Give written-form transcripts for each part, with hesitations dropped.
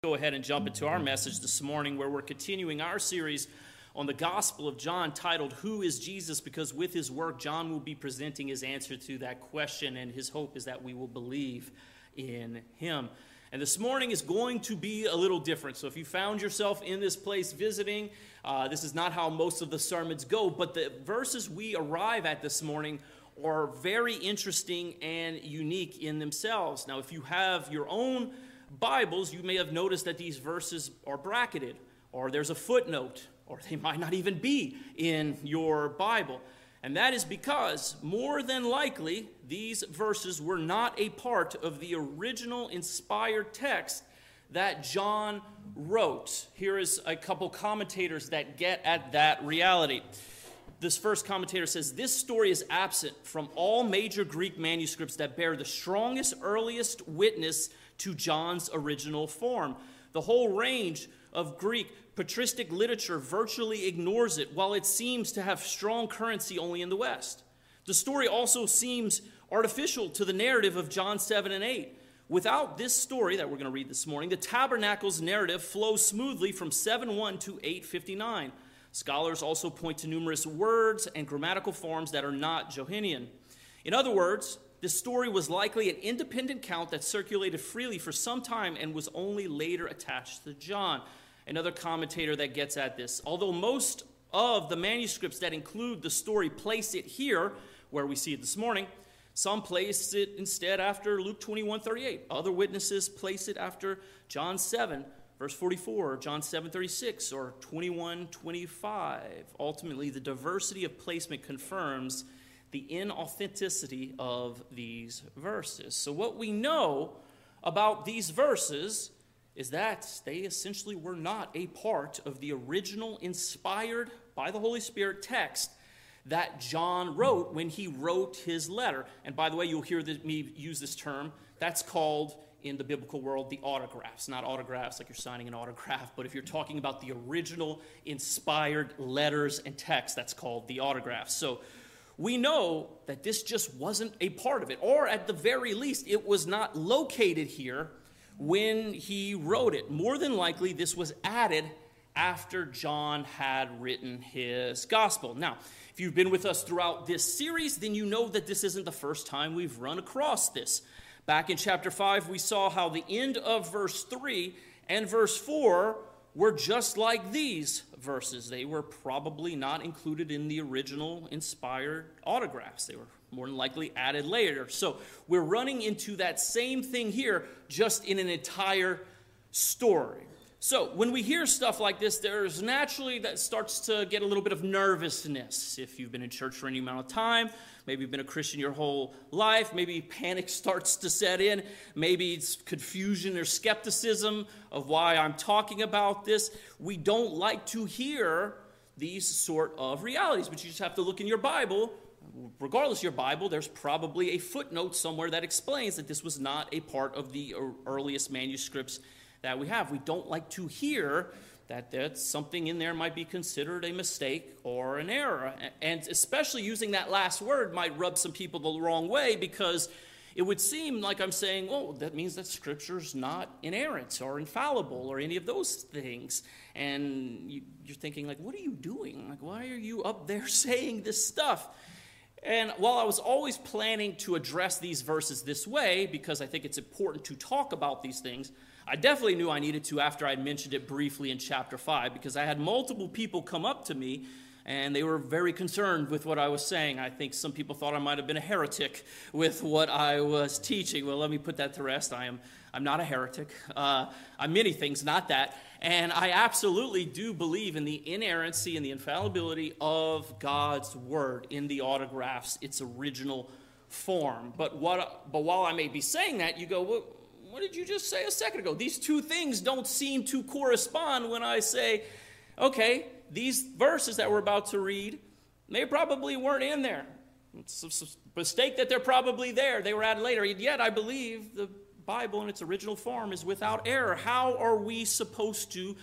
Go ahead and jump into our message this morning, where we're continuing our series on the Gospel of John titled, Who is Jesus? Because with his work, John will be presenting his answer to that question, and his hope is that we will believe in him. And this morning is going to be a little different. So if you found yourself in this place visiting, this is not how most of the sermons go, but the verses we arrive at this morning are very interesting and unique in themselves. Now, if you have your own Bibles, you may have noticed that these verses are bracketed, or there's a footnote, or they might not even be in your Bible. And that is because, more than likely, these verses were not a part of the original inspired text that John wrote. Here is a couple commentators that get at that reality. This first commentator says, this story is absent from all major Greek manuscripts that bear the strongest, earliest witness to John's original form. The whole range of Greek patristic literature virtually ignores it, while it seems to have strong currency only in the West. The story also seems artificial to the narrative of John 7 and 8. Without this story that we're going to read this morning, the tabernacle's narrative flows smoothly from 7:1 to 8:59. Scholars also point to numerous words and grammatical forms that are not Johannine. In other words, this story was likely an independent count that circulated freely for some time and was only later attached to John. Another commentator that gets at this. Although most of the manuscripts that include the story place it here, where we see it this morning, some place it instead after Luke 21:38. Other witnesses place it after John 7, verse 44, John 7:36, or 21:25. Ultimately, the diversity of placement confirms the inauthenticity of these verses. So what we know about these verses is that they essentially were not a part of the original inspired by the Holy Spirit text that John wrote when he wrote his letter. And by the way, you'll hear me use this term. That's called, in the biblical world, the autographs. Not autographs like you're signing an autograph, but if you're talking about the original inspired letters and texts, that's called the autographs. So we know that this just wasn't a part of it, or at the very least, it was not located here when he wrote it. More than likely, this was added after John had written his gospel. Now, if you've been with us throughout this series, then you know that this isn't the first time we've run across this. Back in chapter 5, we saw how the end of verse 3 and verse 4 were just like these verses. They were probably not included in the original inspired autographs. They were more than likely added later. So we're running into that same thing here, just in an entire story. So when we hear stuff like this, there's naturally that starts to get a little bit of nervousness. If you've been in church for any amount of time, maybe you've been a Christian your whole life, maybe panic starts to set in, maybe it's confusion or skepticism of why I'm talking about this. We don't like to hear these sort of realities, but you just have to look in your Bible. Regardless of your Bible, there's probably a footnote somewhere that explains that this was not a part of the earliest manuscripts that we have. We don't like to hear that something in there might be considered a mistake or an error. And especially using that last word might rub some people the wrong way, because it would seem like I'm saying, oh, that means that Scripture's not inerrant or infallible or any of those things. And you're thinking, like, what are you doing? Like, why are you up there saying this stuff? And while I was always planning to address these verses this way, because I think it's important to talk about these things, I definitely knew I needed to after I mentioned it briefly in chapter 5, because I had multiple people come up to me, and they were very concerned with what I was saying. I think some people thought I might have been a heretic with what I was teaching. Well, let me put that to rest. I'm not a heretic. I'm many things, not that. And I absolutely do believe in the inerrancy and the infallibility of God's word in the autographs, its original form. But while I may be saying that, you go, well, what did you just say a second ago? These two things don't seem to correspond when I say, okay, these verses that we're about to read, they probably weren't in there. It's a mistake that they're probably there. They were added later. Yet I believe the Bible in its original form is without error. How are we supposed to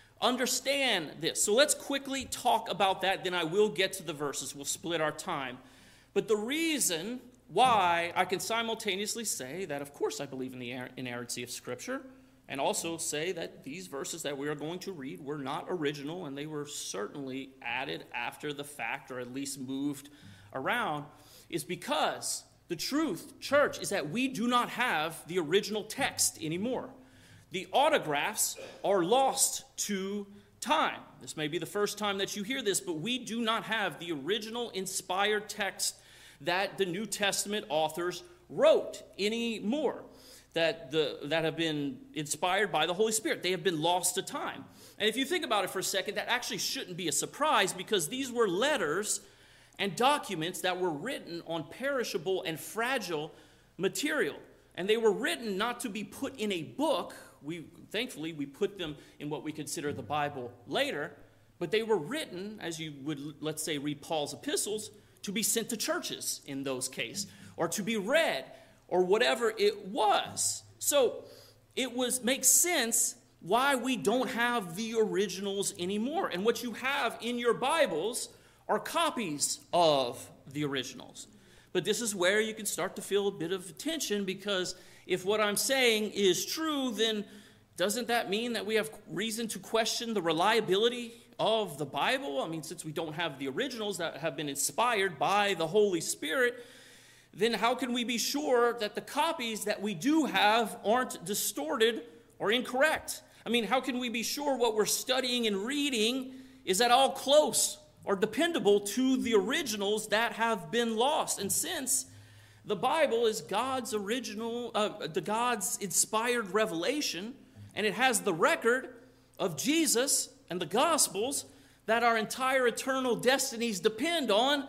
understand this? So let's quickly talk about that. Then I will get to the verses. We'll split our time. But the reason why I can simultaneously say that, of course, I believe in the inerrancy of Scripture, and also say that these verses that we are going to read were not original, and they were certainly added after the fact, or at least moved around, is because the truth, church, is that we do not have the original text anymore. The autographs are lost to time. This may be the first time that you hear this, but we do not have the original inspired text that the New Testament authors wrote anymore, that have been inspired by the Holy Spirit. They have been lost to time. And if you think about it for a second, that actually shouldn't be a surprise, because these were letters and documents that were written on perishable and fragile material. And they were written not to be put in a book. Thankfully, we put them in what we consider the Bible later. But they were written, as you would, let's say, read Paul's epistles, to be sent to churches in those cases, or to be read, or whatever it was. So it makes sense why we don't have the originals anymore. And what you have in your Bibles are copies of the originals. But this is where you can start to feel a bit of tension, because if what I'm saying is true, then doesn't that mean that we have reason to question the reliability of the Bible? I mean, since we don't have the originals that have been inspired by the Holy Spirit, then how can we be sure that the copies that we do have aren't distorted or incorrect? I mean, how can we be sure what we're studying and reading is at all close or dependable to the originals that have been lost? And since the Bible is God's God's inspired revelation, and it has the record of Jesus and the Gospels that our entire eternal destinies depend on,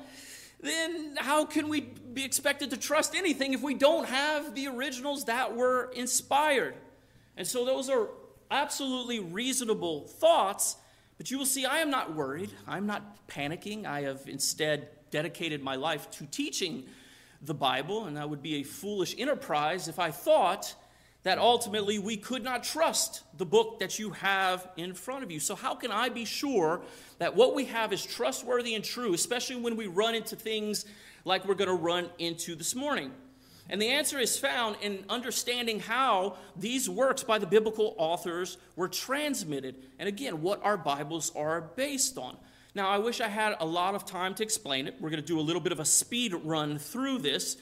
then how can we be expected to trust anything if we don't have the originals that were inspired? And so those are absolutely reasonable thoughts, but you will see I am not worried. I'm not panicking. I have instead dedicated my life to teaching the Bible, and that would be a foolish enterprise if I thought that ultimately we could not trust the book that you have in front of you. So how can I be sure that what we have is trustworthy and true, especially when we run into things like we're going to run into this morning? And the answer is found in understanding how these works by the biblical authors were transmitted, and again, what our Bibles are based on. Now, I wish I had a lot of time to explain it. We're going to do a little bit of a speed run through this,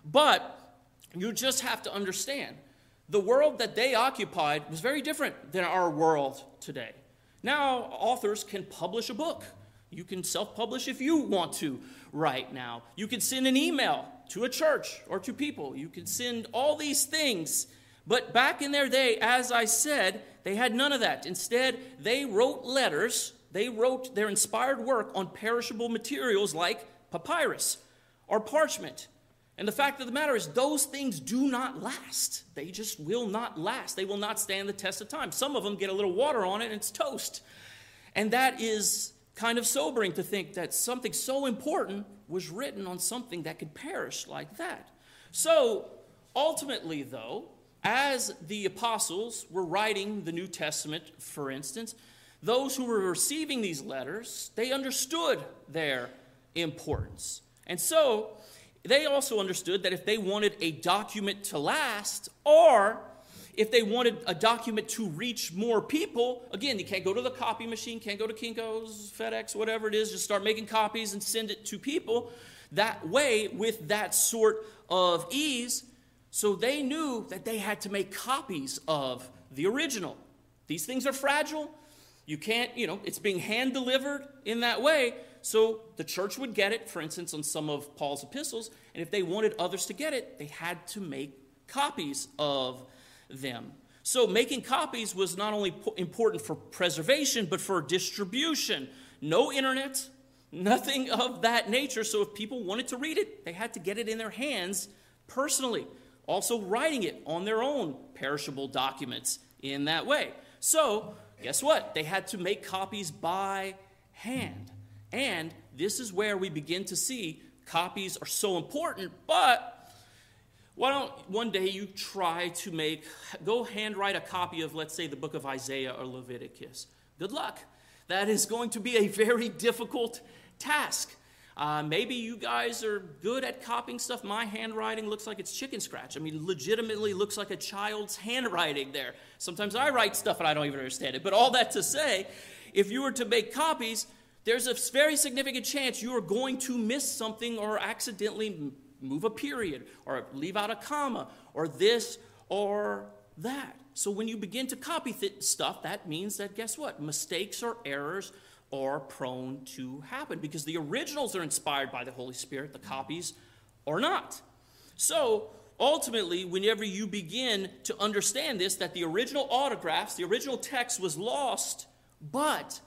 but you just have to understand the world that they occupied was very different than our world today. Now, authors can publish a book. You can self-publish if you want to right now. You can send an email to a church or to people. You can send all these things. But back in their day, as I said, they had none of that. Instead, they wrote letters. They wrote their inspired work on perishable materials like papyrus or parchment. And the fact of the matter is, those things do not last. They just will not last. They will not stand the test of time. Some of them get a little water on it and it's toast. And that is kind of sobering to think that something so important was written on something that could perish like that. So ultimately, though, as the apostles were writing the New Testament, for instance, those who were receiving these letters, they understood their importance. And so they also understood that if they wanted a document to last, or if they wanted a document to reach more people, again, you can't go to the copy machine, can't go to Kinko's, FedEx, whatever it is, just start making copies and send it to people that way with that sort of ease. So they knew that they had to make copies of the original. These things are fragile. You can't, it's being hand-delivered in that way. So the church would get it, for instance, on some of Paul's epistles, and if they wanted others to get it, they had to make copies of them. So making copies was not only important for preservation, but for distribution. No internet, nothing of that nature. So if people wanted to read it, they had to get it in their hands personally. Also writing it on their own perishable documents in that way. So guess what? They had to make copies by hand. And this is where we begin to see copies are so important, but why don't one day you try to go handwrite a copy of, let's say, the book of Isaiah or Leviticus. Good luck. That is going to be a very difficult task. Maybe you guys are good at copying stuff. My handwriting looks like it's chicken scratch. I mean, legitimately looks like a child's handwriting there. Sometimes I write stuff and I don't even understand it. But all that to say, if you were to make copies, there's a very significant chance you are going to miss something or accidentally move a period or leave out a comma or this or that. So when you begin to copy stuff, that means that, guess what? Mistakes or errors are prone to happen because the originals are inspired by the Holy Spirit, the copies are not. So ultimately, whenever you begin to understand this, that the original autographs, the original text was lost, but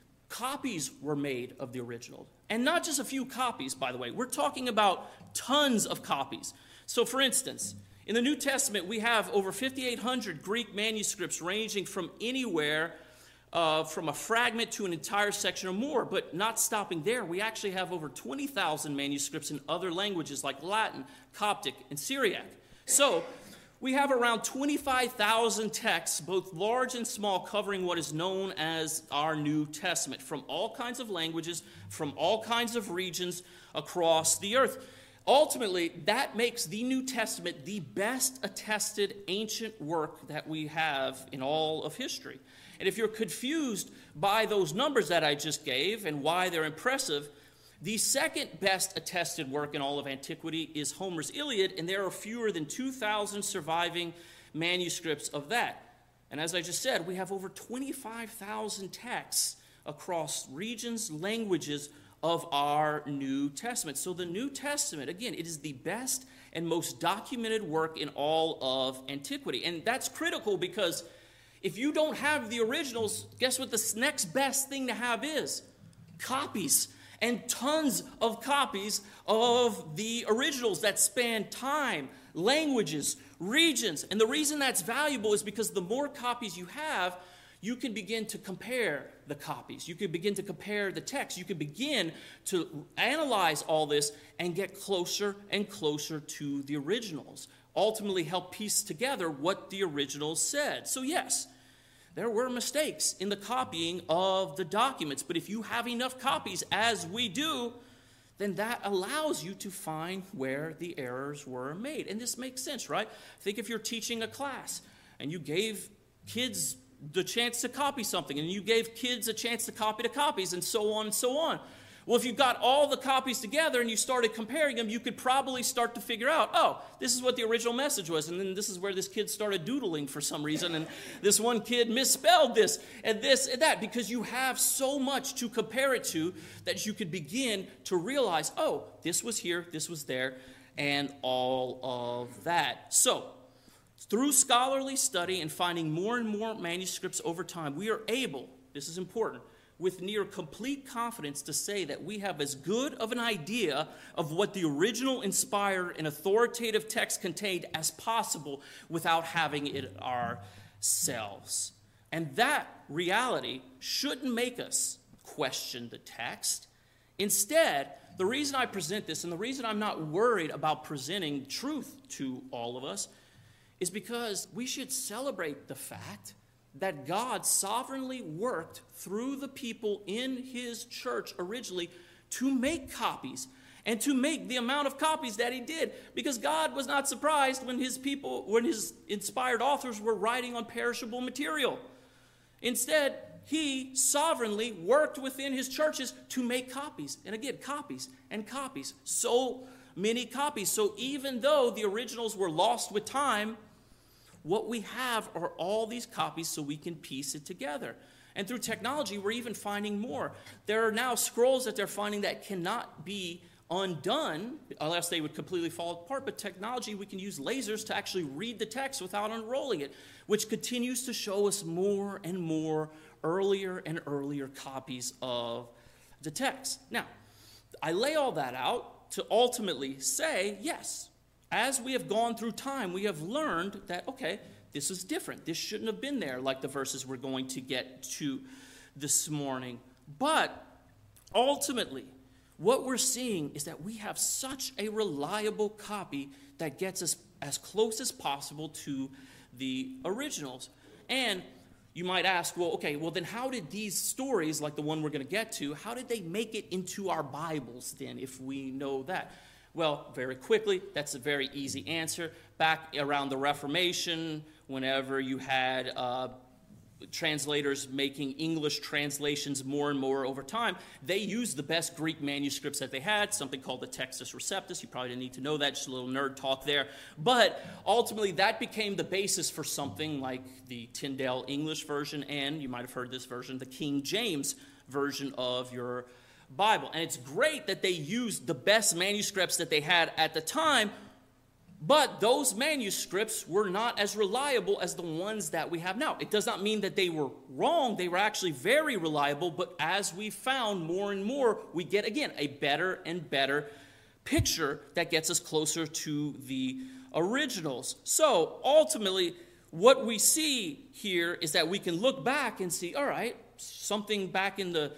copies were made of the original. And not just a few copies, by the way. We're talking about tons of copies. So for instance, in the New Testament, we have over 5,800 Greek manuscripts ranging from anywhere from a fragment to an entire section or more. But not stopping there, we actually have over 20,000 manuscripts in other languages like Latin, Coptic, and Syriac. So we have around 25,000 texts, both large and small, covering what is known as our New Testament, from all kinds of languages, from all kinds of regions across the earth. Ultimately, that makes the New Testament the best attested ancient work that we have in all of history. And if you're confused by those numbers that I just gave and why they're impressive, the second best attested work in all of antiquity is Homer's Iliad, and there are fewer than 2,000 surviving manuscripts of that. And as I just said, we have over 25,000 texts across regions, languages of our New Testament. So the New Testament, again, it is the best and most documented work in all of antiquity. And that's critical because if you don't have the originals, guess what the next best thing to have is? Copies. And tons of copies of the originals that span time, languages, regions. And the reason that's valuable is because the more copies you have, you can begin to compare the copies. You can begin to compare the text. You can begin to analyze all this and get closer and closer to the originals. Ultimately help piece together what the originals said. So yes, there were mistakes in the copying of the documents. But if you have enough copies, as we do, then that allows you to find where the errors were made. And this makes sense, right? Think if you're teaching a class and you gave kids the chance to copy something, and you gave kids a chance to copy the copies, and so on and so on. Well, if you got all the copies together and you started comparing them, you could probably start to figure out, oh, this is what the original message was, and then this is where this kid started doodling for some reason, and this one kid misspelled this and that, because you have so much to compare it to that you could begin to realize, oh, this was here, this was there, and all of that. So, through scholarly study and finding more and more manuscripts over time, we are able, this is important, with near complete confidence to say that we have as good of an idea of what the original inspired and authoritative text contained as possible without having it ourselves. And that reality shouldn't make us question the text. Instead, the reason I present this and the reason I'm not worried about presenting truth to all of us is because we should celebrate the fact that God sovereignly worked through the people in his church originally to make copies and to make the amount of copies that he did, because God was not surprised when his inspired authors were writing on perishable material. Instead, he sovereignly worked within his churches to make copies. And again, copies and copies. So many copies. So even though the originals were lost with time, what we have are all these copies so we can piece it together. And through technology, we're even finding more. There are now scrolls that they're finding that cannot be undone unless they would completely fall apart. But technology, we can use lasers to actually read the text without unrolling it, which continues to show us more and more earlier and earlier copies of the text. Now, I lay all that out to ultimately say, yes, as we have gone through time, we have learned that, okay, this is different. This shouldn't have been there, like the verses we're going to get to this morning. But ultimately, what we're seeing is that we have such a reliable copy that gets us as close as possible to the originals. And you might ask, well, okay, well then how did these stories, like the one we're going to get to, how did they make it into our Bibles then, if we know that? Well, very quickly, that's a very easy answer. Back around the Reformation, whenever you had translators making English translations more and more over time, they used the best Greek manuscripts that they had, something called the Textus Receptus. You probably didn't need to know that, just a little nerd talk there. But ultimately, that became the basis for something like the Tyndale English version, and you might have heard this version, the King James version of your Bible. And it's great that they used the best manuscripts that they had at the time, but those manuscripts were not as reliable as the ones that we have now. It does not mean that they were wrong. They were actually very reliable, but as we found more and more, we get, again, a better and better picture that gets us closer to the originals. So, ultimately, what we see here is that we can look back and see, all right, something back in the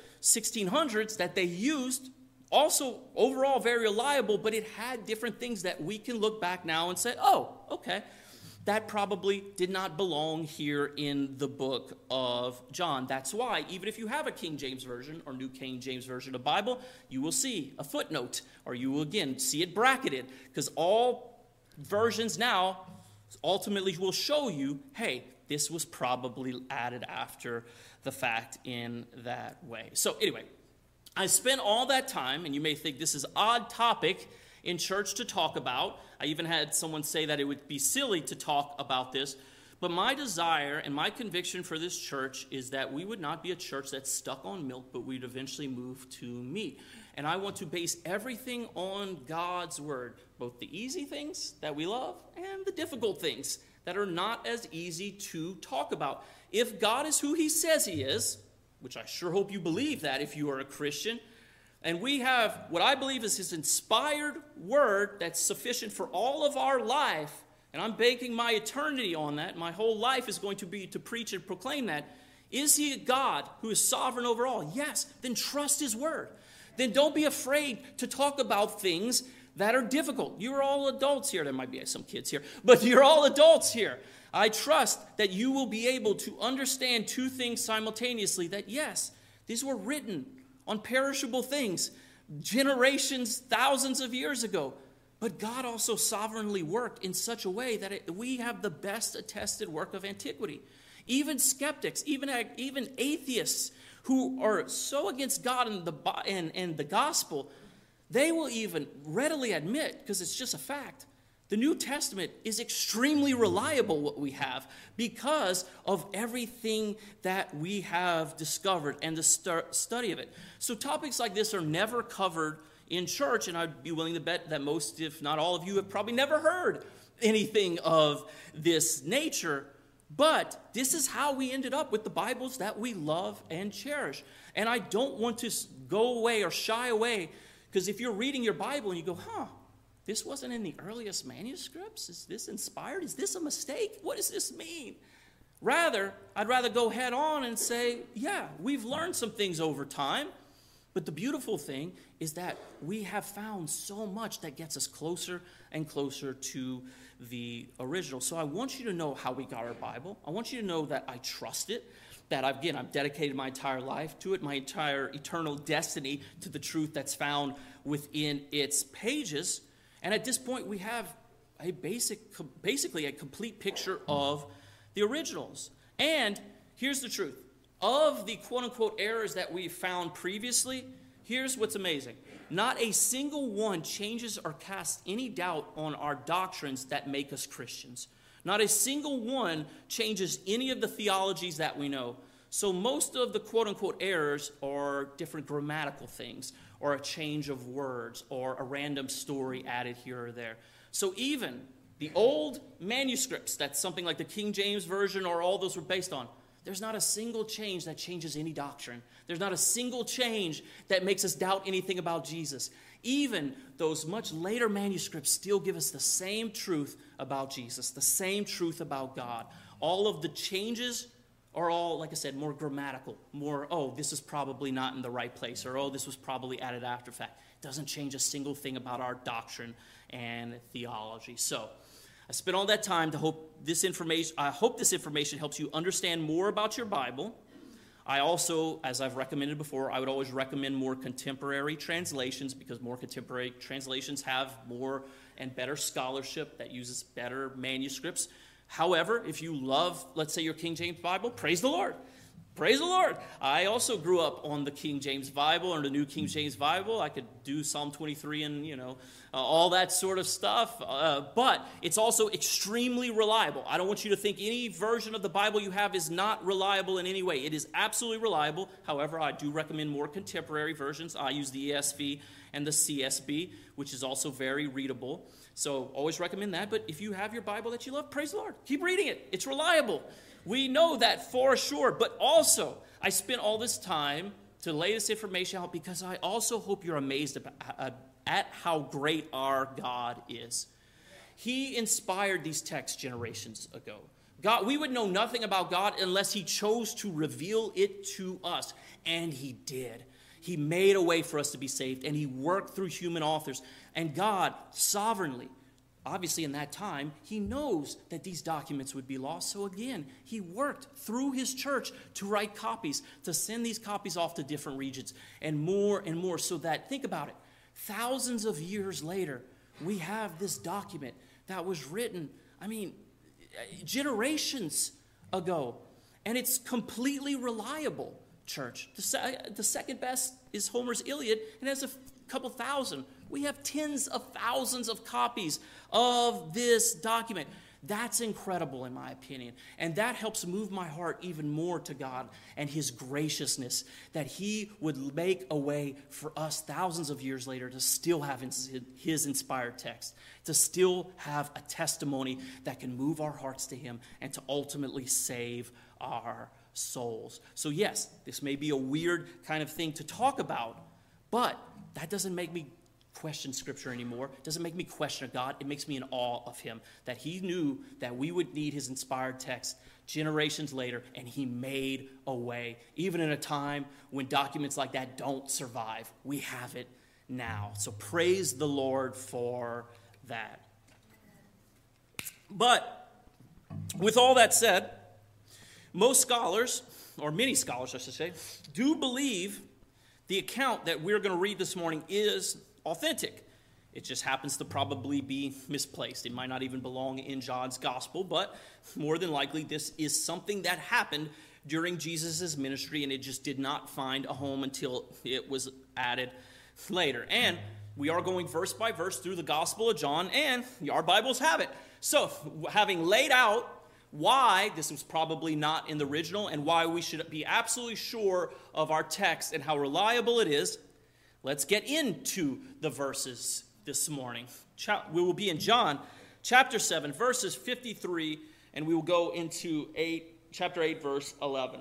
1600s that they used, also overall very reliable, but it had different things that we can look back now and say, oh, okay, that probably did not belong here in the book of John. That's why, even if you have a King James Version or New King James Version of the Bible, you will see a footnote, or you will, again, see it bracketed, because all versions now ultimately will show you, hey, this was probably added after the fact in that way. So anyway, I spent all that time, and you may think this is an odd topic in church to talk about. I even had someone say that it would be silly to talk about this. But my desire and my conviction for this church is that we would not be a church that's stuck on milk, but we'd eventually move to meat. And I want to base everything on God's word, both the easy things that we love and the difficult things that are not as easy to talk about. If God is who he says he is, which I sure hope you believe that if you are a Christian, and we have what I believe is his inspired word that's sufficient for all of our life, and I'm banking my eternity on that, my whole life is going to be to preach and proclaim that. Is he a God who is sovereign over all? Yes, then trust his word. Then don't be afraid to talk about things that are difficult. You're all adults here. There might be some kids here, but you're all adults here. I trust that you will be able to understand two things simultaneously, that yes, these were written on perishable things, generations, thousands of years ago. But God also sovereignly worked in such a way that we have the best attested work of antiquity. Even skeptics, even atheists who are so against God and the gospel, they will even readily admit, because it's just a fact, the New Testament is extremely reliable, what we have, because of everything that we have discovered and the study of it. So topics like this are never covered in church, and I'd be willing to bet that most, if not all of you, have probably never heard anything of this nature. But this is how we ended up with the Bibles that we love and cherish. And I don't want to go away or shy away, because if you're reading your Bible and you go, this wasn't in the earliest manuscripts? Is this inspired? Is this a mistake? What does this mean? I'd rather go head on and say, yeah, we've learned some things over time. But the beautiful thing is that we have found so much that gets us closer and closer to the original. So I want you to know how we got our Bible. I want you to know that I trust it, that I've dedicated my entire life to it, my entire eternal destiny to the truth that's found within its pages. And at this point, we have basically a complete picture of the originals. And here's the truth. Of the quote-unquote errors that we found previously, here's what's amazing. Not a single one changes or casts any doubt on our doctrines that make us Christians. Not a single one changes any of the theologies that we know. So most of the quote-unquote errors are different grammatical things, or a change of words, or a random story added here or there. So even the old manuscripts, that's something like the King James Version or all those were based on, there's not a single change that changes any doctrine. There's not a single change that makes us doubt anything about Jesus. Even those much later manuscripts still give us the same truth about Jesus, the same truth about God. All of the changes are all, like I said, more grammatical, more, this is probably not in the right place, or, this was probably added after fact. It doesn't change a single thing about our doctrine and theology. So, I spent all that time to I hope this information helps you understand more about your Bible. I also, as I've recommended before, I would always recommend more contemporary translations because more contemporary translations have more and better scholarship that uses better manuscripts. However, if you love, let's say, your King James Bible, praise the Lord. Praise the Lord. I also grew up on the King James Bible or the New King James Bible. I could do Psalm 23 and, all that sort of stuff. But it's also extremely reliable. I don't want you to think any version of the Bible you have is not reliable in any way. It is absolutely reliable. However, I do recommend more contemporary versions. I use the ESV and the CSB, which is also very readable. So always recommend that. But if you have your Bible that you love, praise the Lord. Keep reading it. It's reliable. We know that for sure, but also I spent all this time to lay this information out because I also hope you're amazed at how great our God is. He inspired these texts generations ago. God, we would know nothing about God unless he chose to reveal it to us, and he did. He made a way for us to be saved, and he worked through human authors. And God sovereignly, obviously, in that time, he knows that these documents would be lost. So again, he worked through his church to write copies, to send these copies off to different regions, and more, so that, think about it, thousands of years later, we have this document that was written, generations ago. And it's completely reliable, church. The second best is Homer's Iliad, and has a couple thousand. We have tens of thousands of copies of this document. That's incredible, in my opinion. And that helps move my heart even more to God and his graciousness, that he would make a way for us thousands of years later to still have his inspired text, to still have a testimony that can move our hearts to him and to ultimately save our souls. So yes, this may be a weird kind of thing to talk about, but that doesn't make me question Scripture anymore. It doesn't make me question God. It makes me in awe of him, that he knew that we would need his inspired text generations later, and he made a way. Even in a time when documents like that don't survive, we have it now. So praise the Lord for that. But with all that said, most scholars, or many scholars I should say, do believe the account that we're going to read this morning is authentic. It just happens to probably be misplaced. It might not even belong in John's gospel, but more than likely this is something that happened during Jesus' ministry, and it just did not find a home until it was added later. And we are going verse by verse through the Gospel of John, and our Bibles have it. So, having laid out why this was probably not in the original and why we should be absolutely sure of our text and how reliable it is, let's get into the verses this morning. We will be in John chapter 7, verses 53, and we will go into chapter 8, verse 11.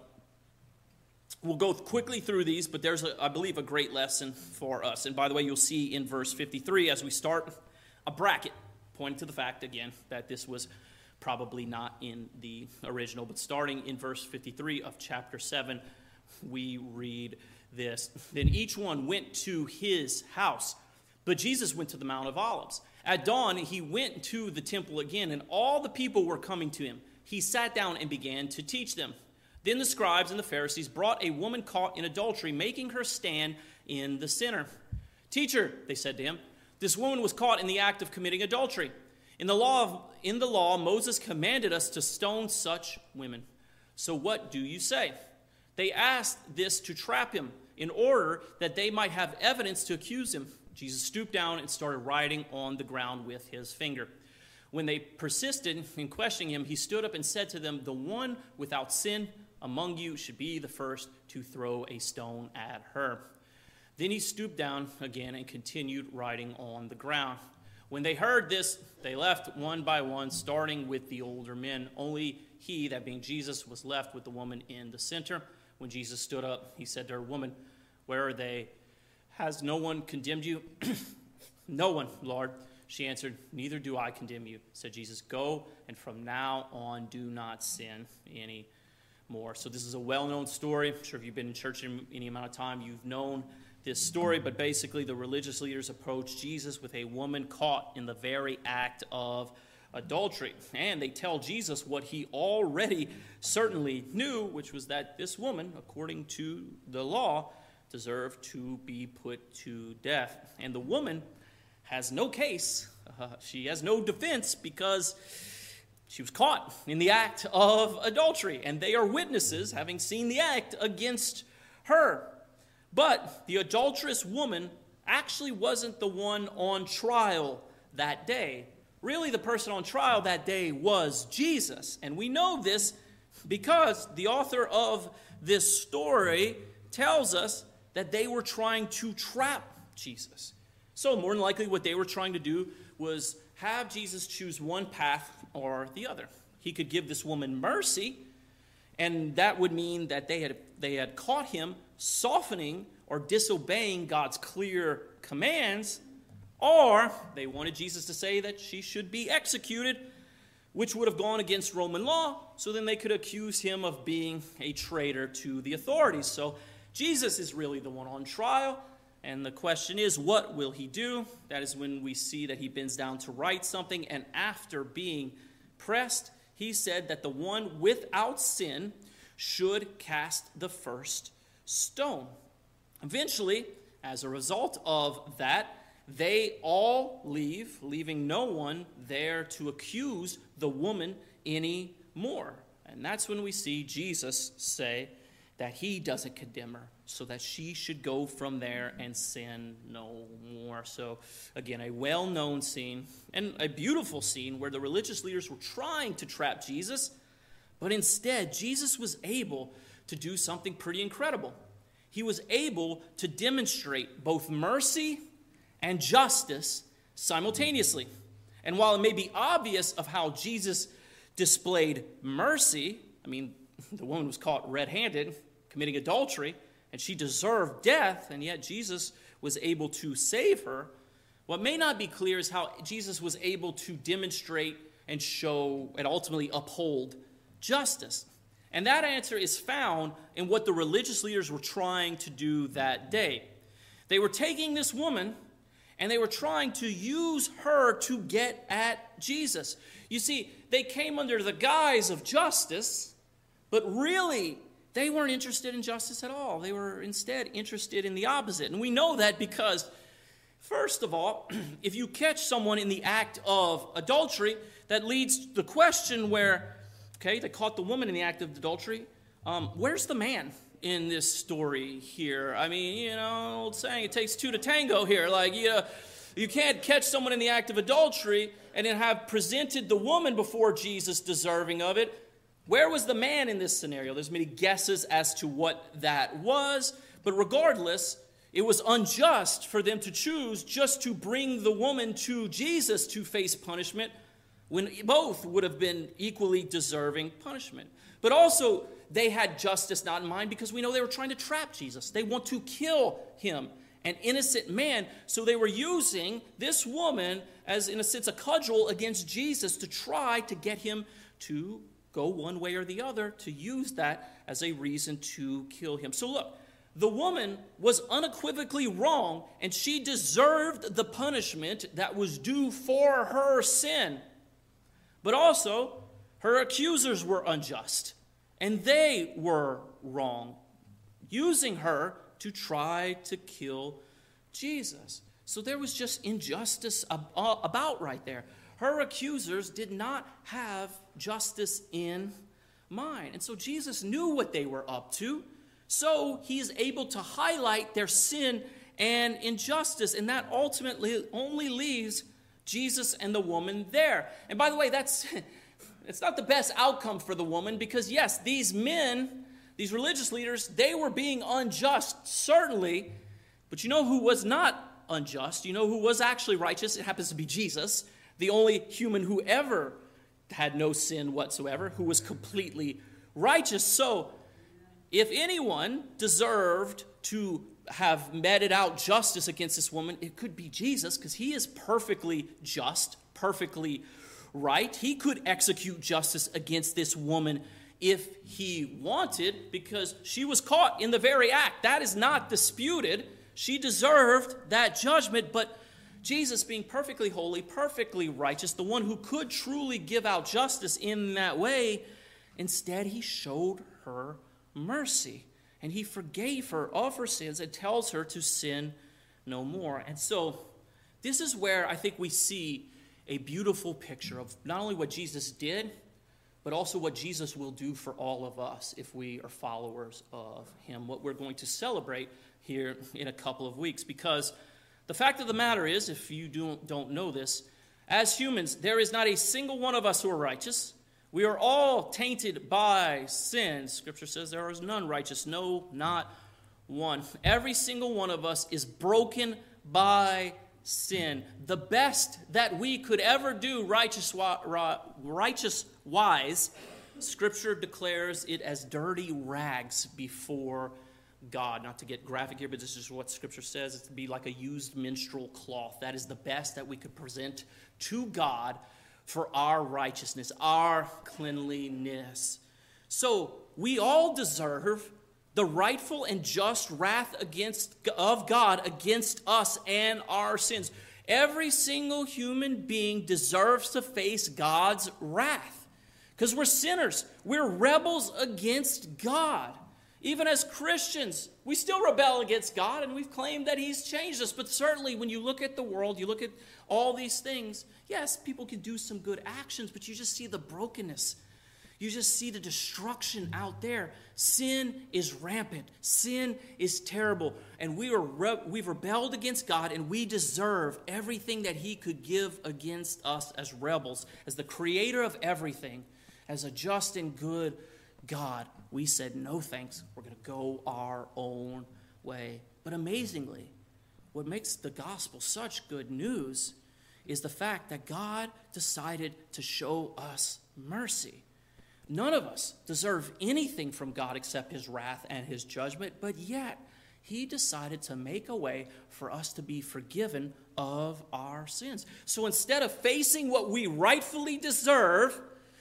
We'll go quickly through these, but there's, I believe, a great lesson for us. And by the way, you'll see in verse 53, as we start, a bracket pointing to the fact, again, that this was probably not in the original. But starting in verse 53 of chapter 7, we read this. Then each one went to his house, but Jesus went to the Mount of Olives. At dawn, he went to the temple again, and all the people were coming to him. He sat down and began to teach them. Then the scribes and the Pharisees brought a woman caught in adultery, making her stand in the center. "Teacher," they said to him, "this woman was caught in the act of committing adultery. In the law, Moses commanded us to stone such women. So what do you say?" They asked this to trap him, in order that they might have evidence to accuse him. Jesus stooped down and started writing on the ground with his finger. When they persisted in questioning him, he stood up and said to them, "The one without sin among you should be the first to throw a stone at her." Then he stooped down again and continued writing on the ground. When they heard this, they left one by one, starting with the older men. Only he, that being Jesus, was left with the woman in the center. When Jesus stood up, he said to her, "Woman, where are they? Has no one condemned you?" "No one, Lord," she answered. "Neither do I condemn you," said Jesus. "Go, and from now on do not sin anymore." So this is a well-known story. I'm sure if you've been in church in any amount of time, you've known this story. But basically, the religious leaders approached Jesus with a woman caught in the very act of adultery. And they tell Jesus what he already certainly knew, which was that this woman, according to the law, deserved to be put to death. And the woman has no case. She has no defense because she was caught in the act of adultery. And they are witnesses, having seen the act, against her. But the adulterous woman actually wasn't the one on trial that day. Really, the person on trial that day was Jesus. And we know this because the author of this story tells us that they were trying to trap Jesus. So more than likely what they were trying to do was have Jesus choose one path or the other. He could give this woman mercy, and that would mean that they had caught him softening or disobeying God's clear commands, or they wanted Jesus to say that she should be executed, which would have gone against Roman law, so then they could accuse him of being a traitor to the authorities. So Jesus is really the one on trial, and the question is, what will he do? That is when we see that he bends down to write something, and after being pressed, he said that the one without sin should cast the first stone. Eventually, as a result of that, they all leave, leaving no one there to accuse the woman anymore. And that's when we see Jesus say that he doesn't condemn her, so that she should go from there and sin no more. So, again, a well-known scene and a beautiful scene where the religious leaders were trying to trap Jesus, but instead, Jesus was able to do something pretty incredible. He was able to demonstrate both mercy and justice simultaneously. And while it may be obvious of how Jesus displayed mercy, I mean, the woman was caught red-handed committing adultery, and she deserved death, and yet Jesus was able to save her. What may not be clear is how Jesus was able to demonstrate and show and ultimately uphold justice. And that answer is found in what the religious leaders were trying to do that day. They were taking this woman and they were trying to use her to get at Jesus. You see, they came under the guise of justice, but really, they weren't interested in justice at all. They were instead interested in the opposite. And we know that because, first of all, if you catch someone in the act of adultery, that leads to the question where, okay, they caught the woman in the act of adultery. Where's the man in this story here? I mean, you know, old saying, it takes two to tango here. Like, you can't catch someone in the act of adultery and then have presented the woman before Jesus deserving of it. Where was the man in this scenario? There's many guesses as to what that was, but regardless, it was unjust for them to choose just to bring the woman to Jesus to face punishment when both would have been equally deserving punishment. But also, they had justice not in mind because we know they were trying to trap Jesus. They want to kill him, an innocent man. So they were using this woman as, in a sense, a cudgel against Jesus to try to get him to go one way or the other, to use that as a reason to kill him. So look, the woman was unequivocally wrong, and she deserved the punishment that was due for her sin. But also, her accusers were unjust, and they were wrong, using her to try to kill Jesus. So there was just injustice about right there. Her accusers did not have justice in mind. And so Jesus knew what they were up to. So he is able to highlight their sin and injustice. And that ultimately only leaves Jesus and the woman there. And by the way, it's not the best outcome for the woman because, yes, these men, these religious leaders, they were being unjust, certainly. But you know who was not unjust? You know who was actually righteous? It happens to be Jesus, the only human who ever had no sin whatsoever, who was completely righteous. So if anyone deserved to have meted out justice against this woman, it could be Jesus, because he is perfectly just, perfectly right. He could execute justice against this woman if he wanted, because she was caught in the very act. That is not disputed. She deserved that judgment, but Jesus, being perfectly holy, perfectly righteous, the one who could truly give out justice in that way, instead he showed her mercy. And he forgave her of her sins and tells her to sin no more. And so this is where I think we see a beautiful picture of not only what Jesus did, but also what Jesus will do for all of us if we are followers of him, what we're going to celebrate here in a couple of weeks. Because the fact of the matter is, if you don't know this, as humans, there is not a single one of us who are righteous. We are all tainted by sin. Scripture says there is none righteous, no, not one. Every single one of us is broken by sin. The best that we could ever do righteous-wise, Scripture declares it as dirty rags before God. Not to get graphic here, but this is what Scripture says. It's to be like a used menstrual cloth. That is the best that we could present to God for our righteousness, our cleanliness. So we all deserve the rightful and just wrath of God against us and our sins. Every single human being deserves to face God's wrath because we're sinners. We're rebels against God. Even as Christians, we still rebel against God, and we've claimed that he's changed us. But certainly when you look at the world, you look at all these things, yes, people can do some good actions, but you just see the brokenness. You just see the destruction out there. Sin is rampant. Sin is terrible. And we've rebelled against God, and we deserve everything that he could give against us as rebels. As the creator of everything, as a just and good God, we said, no thanks, we're going to go our own way. But amazingly, what makes the gospel such good news is the fact that God decided to show us mercy. None of us deserve anything from God except his wrath and his judgment, but yet he decided to make a way for us to be forgiven of our sins. So instead of facing what we rightfully deserve,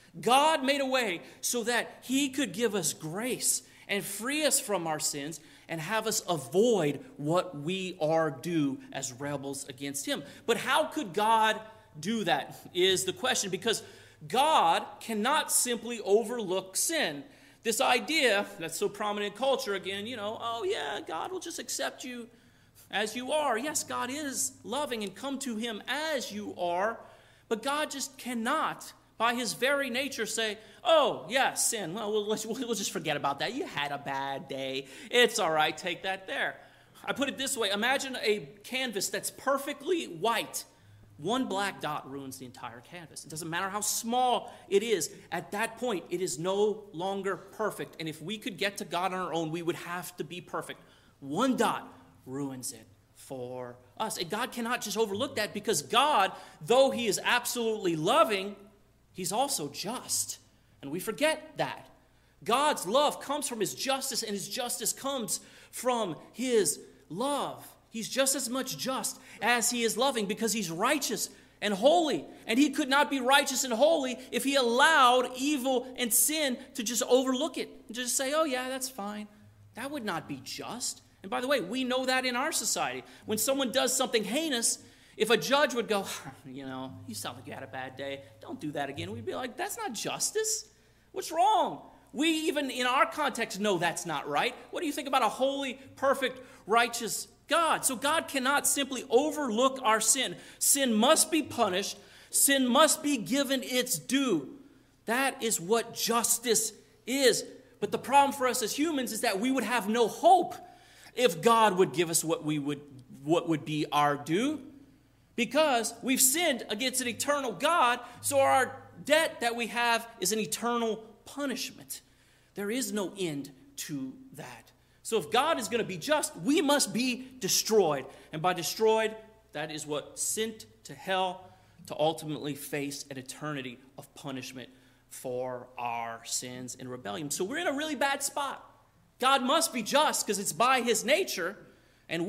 God made a way so that he could give us grace and free us from our sins and have us avoid what we are due as rebels against him. But how could God do that is the question, because God cannot simply overlook sin. This idea that's so prominent in culture, again, oh yeah, God will just accept you as you are. Yes, God is loving and come to him as you are, but God just cannot, by his very nature, say, oh, yeah, sin. Well, we'll just forget about that. You had a bad day. It's all right. Take that there. I put it this way. Imagine a canvas that's perfectly white. One black dot ruins the entire canvas. It doesn't matter how small it is. At that point, it is no longer perfect. And if we could get to God on our own, we would have to be perfect. One dot ruins it for us. And God cannot just overlook that, because God, though he is absolutely loving, he's also just, and we forget that. God's love comes from his justice, and his justice comes from his love. He's just as much just as he is loving, because he's righteous and holy, and he could not be righteous and holy if he allowed evil and sin to just overlook it and just say, oh yeah, that's fine. That would not be just. And by the way, we know that in our society. When someone does something heinous, if a judge would go, you sound like you had a bad day, don't do that again, we'd be like, that's not justice. What's wrong? We even in our context know that's not right. What do you think about a holy, perfect, righteous God? So God cannot simply overlook our sin. Sin must be punished. Sin must be given its due. That is what justice is. But the problem for us as humans is that we would have no hope if God would give us what would be our due. Because we've sinned against an eternal God, so our debt that we have is an eternal punishment. There is no end to that. So if God is going to be just, we must be destroyed. And by destroyed, that is what sent to hell to ultimately face an eternity of punishment for our sins and rebellion. So we're in a really bad spot. God must be just because it's by his nature. And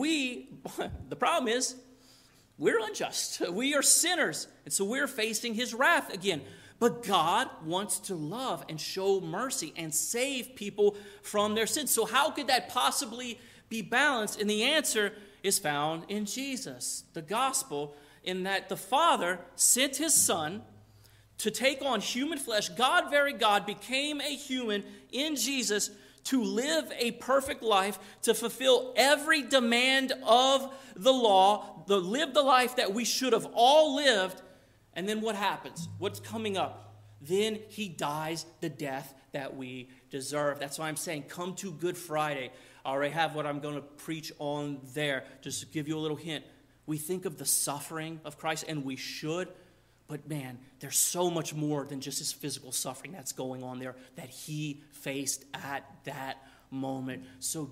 the problem is, we're unjust. We are sinners. And so we're facing his wrath again. But God wants to love and show mercy and save people from their sins. So how could that possibly be balanced? And the answer is found in Jesus. The gospel, in that the Father sent his Son to take on human flesh. God, very God, became a human in Jesus to live a perfect life, to fulfill every demand of the law, to live the life that we should have all lived. And then what happens? What's coming up? Then he dies the death that we deserve. That's why I'm saying come to Good Friday. I already have what I'm going to preach on there. Just to give you a little hint. We think of the suffering of Christ, and we should. But man, there's so much more than just his physical suffering that's going on there that he faced at that moment. So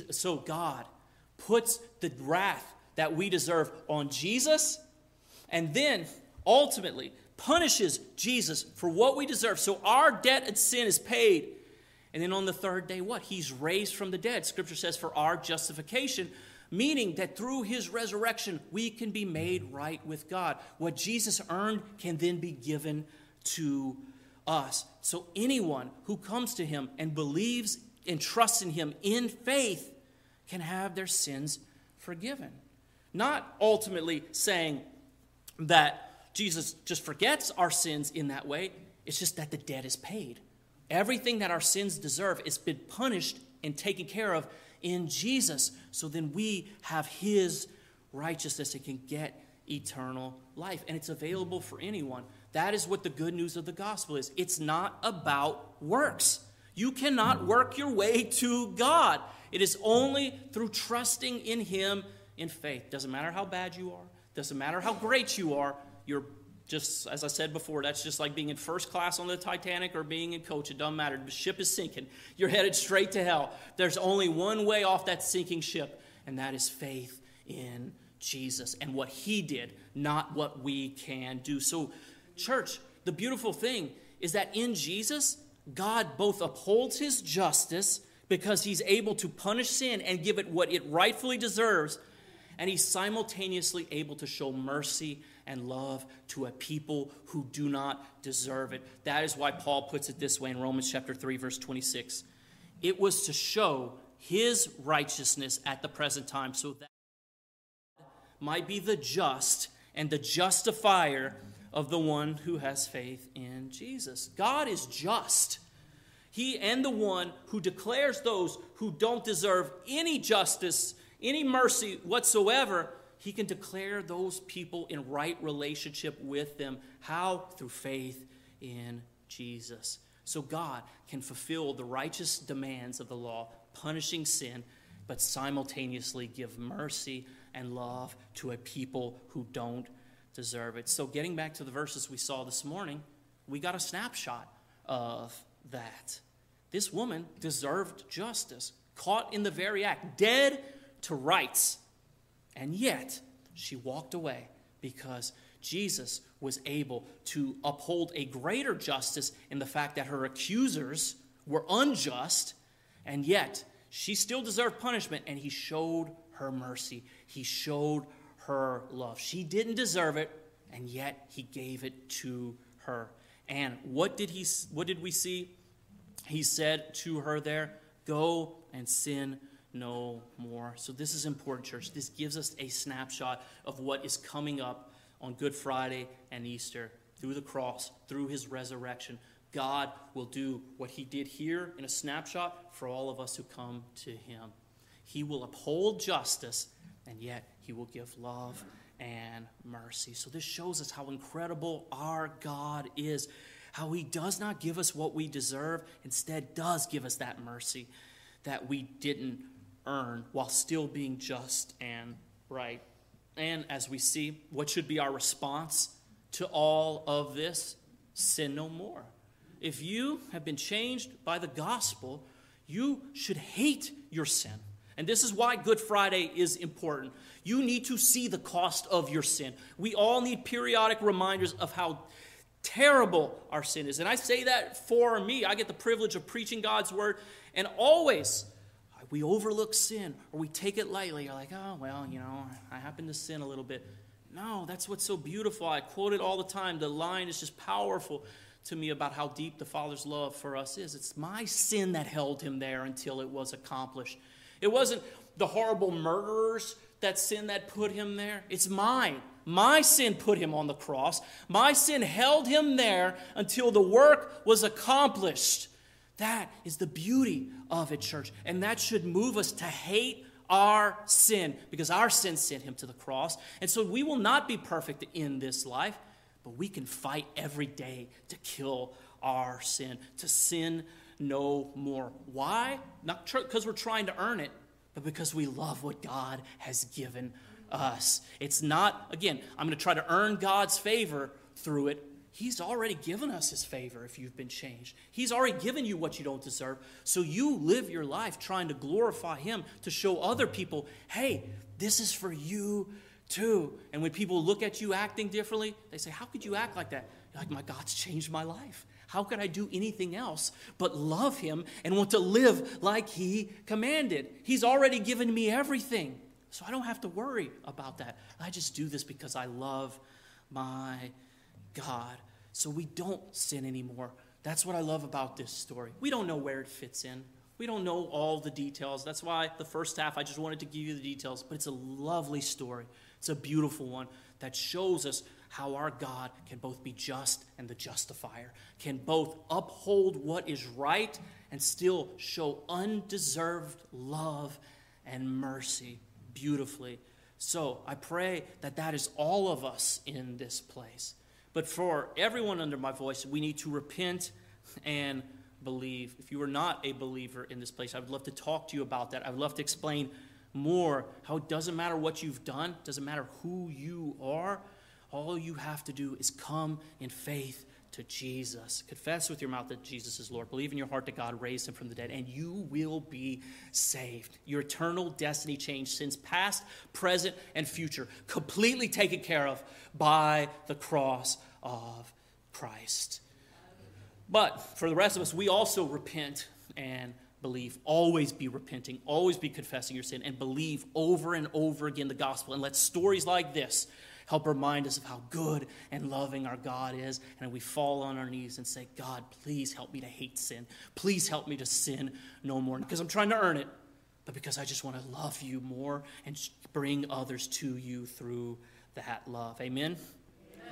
God puts the wrath that we deserve on Jesus, and then ultimately punishes Jesus for what we deserve. So our debt and sin is paid. And then on the third day, what? He's raised from the dead. Scripture says for our justification, meaning that through his resurrection, we can be made right with God. What Jesus earned can then be given to us. So anyone who comes to him and believes and trusts in him in faith can have their sins forgiven. Not ultimately saying that Jesus just forgets our sins in that way. It's just that the debt is paid. Everything that our sins deserve has been punished and taken care of in Jesus. So then we have his righteousness and can get eternal life. And it's available for anyone. That is what the good news of the gospel is. It's not about works. You cannot work your way to God. It is only through trusting in him in faith. Doesn't matter how bad you are. Doesn't matter how great you are. You're just, as I said before, that's just like being in first class on the Titanic or being in coach. It doesn't matter. The ship is sinking. You're headed straight to hell. There's only one way off that sinking ship, and that is faith in Jesus and what he did, not what we can do. So, church, the beautiful thing is that in Jesus, God both upholds his justice because he's able to punish sin and give it what it rightfully deserves, and he's simultaneously able to show mercy and love to a people who do not deserve it. That is why Paul puts it this way in Romans chapter 3, verse 26. It was to show his righteousness at the present time so that might be the just and the justifier of the one who has faith in Jesus. God is just. He and the one who declares those who don't deserve any justice, any mercy whatsoever, he can declare those people in right relationship with them. How? Through faith in Jesus. So God can fulfill the righteous demands of the law, punishing sin, but simultaneously give mercy and love to a people who don't deserve it. So getting back to the verses we saw this morning, we got a snapshot of that. This woman deserved justice, caught in the very act, dead to rights. And yet, she walked away because Jesus was able to uphold a greater justice in the fact that her accusers were unjust, and yet she still deserved punishment, and he showed her mercy. He showed her love. She didn't deserve it, and yet he gave it to her. And what did we see? He said to her there, "Go and sin no more." So this is important, church. This gives us a snapshot of what is coming up on Good Friday and Easter. Through the cross, through his resurrection, God will do what he did here in a snapshot for all of us who come to him. He will uphold justice, and yet he will give love and mercy. So this shows us how incredible our God is, how he does not give us what we deserve, instead does give us that mercy that we didn't earn while still being just and right. And as we see, what should be our response to all of this? Sin no more. If you have been changed by the gospel, you should hate your sin. And this is why Good Friday is important. You need to see the cost of your sin. We all need periodic reminders of how terrible our sin is. And I say that for me. I get the privilege of preaching God's word, and always we overlook sin or we take it lightly. You're like, oh, well, I happen to sin a little bit. No, that's what's so beautiful. I quote it all the time. The line is just powerful to me about how deep the Father's love for us is. It's my sin that held him there until it was accomplished. It wasn't the horrible murderers that sin that put him there. It's mine. My sin put him on the cross. My sin held him there until the work was accomplished. That is the beauty of it, church. And that should move us to hate our sin, because our sin sent him to the cross. And so we will not be perfect in this life, but we can fight every day to kill our sin, to sin no more. Why? Not because we're trying to earn it, but because we love what God has given us. It's not, again, I'm going to try to earn God's favor through it. He's already given us his favor if you've been changed. He's already given you what you don't deserve. So you live your life trying to glorify him, to show other people, hey, this is for you too. And when people look at you acting differently, they say, how could you act like that? You're like, my God's changed my life. How could I do anything else but love him and want to live like he commanded? He's already given me everything. So I don't have to worry about that. I just do this because I love my God. So we don't sin anymore. That's what I love about this story. We don't know where it fits in. We don't know all the details. That's why the first half, I just wanted to give you the details. But it's a lovely story. It's a beautiful one that shows us how our God can both be just and the justifier, can both uphold what is right and still show undeserved love and mercy beautifully. So I pray that that is all of us in this place. But for everyone under my voice, we need to repent and believe. If you are not a believer in this place, I would love to talk to you about that. I would love to explain more how it doesn't matter what you've done, it doesn't matter who you are. All you have to do is come in faith to Jesus. Confess with your mouth that Jesus is Lord. Believe in your heart that God raised him from the dead, and you will be saved. Your eternal destiny change, sins past, present, and future, completely taken care of by the cross of Christ. But for the rest of us, we also repent and believe. Always be repenting. Always be confessing your sin, and believe over and over again the gospel. And let stories like this help remind us of how good and loving our God is. And we fall on our knees and say, God, please help me to hate sin. Please help me to sin no more. Not because I'm trying to earn it, but because I just want to love you more and bring others to you through that love. Amen.